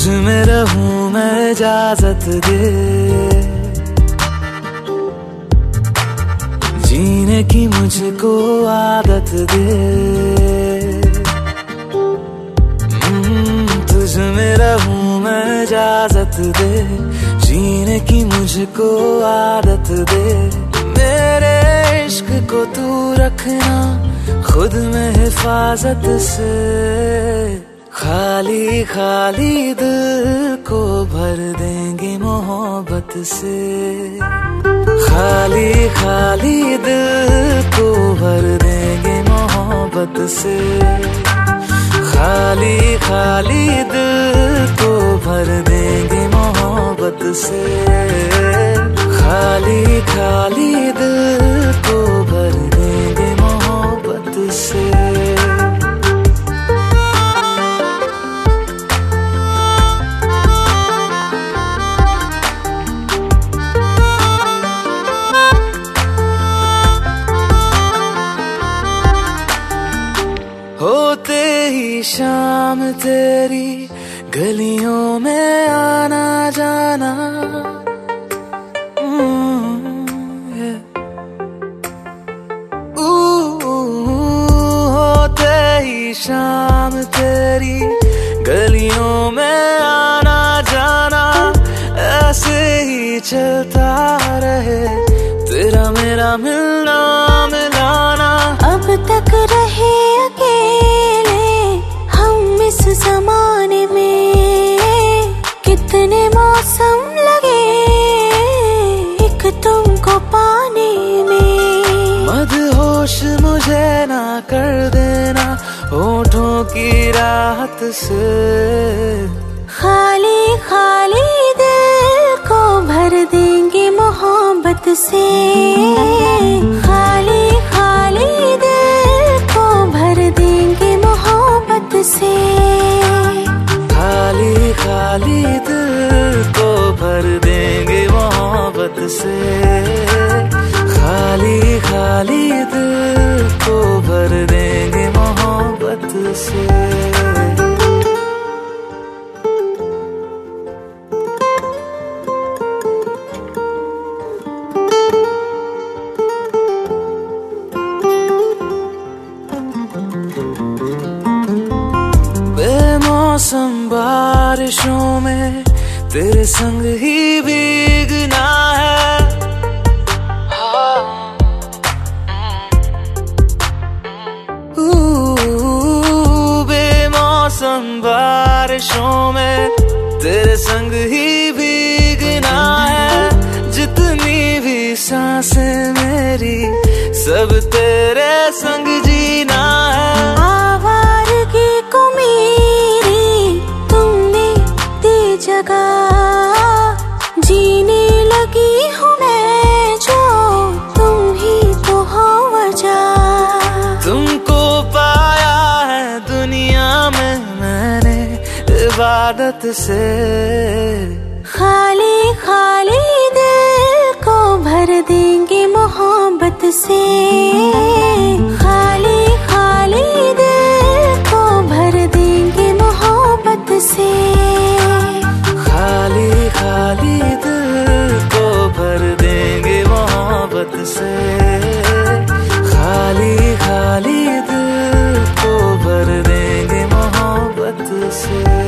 में रहूं मैं इजाजत दे, जीने की मुझको आदत दे। तुझ में रहूं मैं इजाजत दे, जीने की मुझको आदत दे। मेरे इश्क को तू रखना खुद में हिफाजत से, खाली खाली दिल को भर देंगे मोहब्बत से। खाली खाली दिल को भर देंगे मोहब्बत से। खाली खाली दिल को भर देंगे मोहब्बत से। खाली खाली दिल को भर देंगे मोहब्बत से। होते ही शाम तेरी गलियों में आना जाना, होते ही शाम तेरी गलियों में आना जाना। ऐसे ही चलता रहे तेरा मेरा मिलना मिलाना। अब तक रहे अकेले हम इस जमाने में, कितने मौसम लगे एक तुमको पाने में। मदहोश मुझे ना कर देना होठों की राहत से। खाली खाली दिल को भर देंगे मोहब्बत से। खाली खाली दिल को भर देंगे मोहब्बत से। खाली खाली दिल को भर देंगे मोहब्बत से। खाली खाली दिल को भर देंगे मोहब्बत से। बेमौसम बारिशों में तेरे संग ही भीगना है। बेमौसम बारिशों में तेरे संग ही भीगना है। जितनी भी सांसें मेरी सब तेरे संग जीना है। आवारगी को मेरी तुमने दी जगह, जीने लगी हूँ मैं जो तुम ही तो हो वजह। तुमको पाया है दुनिया में मैंने इबादत से। खाली खाली दिल को भर देंगे मोहब्बत से। खाली खाली दिल को भर देंगे मोहब्बत से। खाली खाली दिल को भर देंगे मोहब्बत से। खाली खाली दिल को भर देंगे मोहब्बत से।